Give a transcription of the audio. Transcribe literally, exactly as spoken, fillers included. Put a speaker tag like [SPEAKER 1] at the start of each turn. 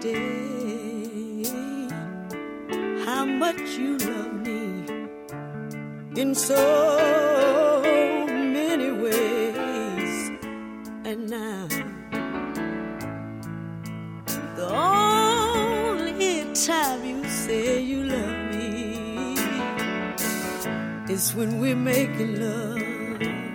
[SPEAKER 1] understand how much you love me in so many ways. And now the only time you say you love me is when we're making love.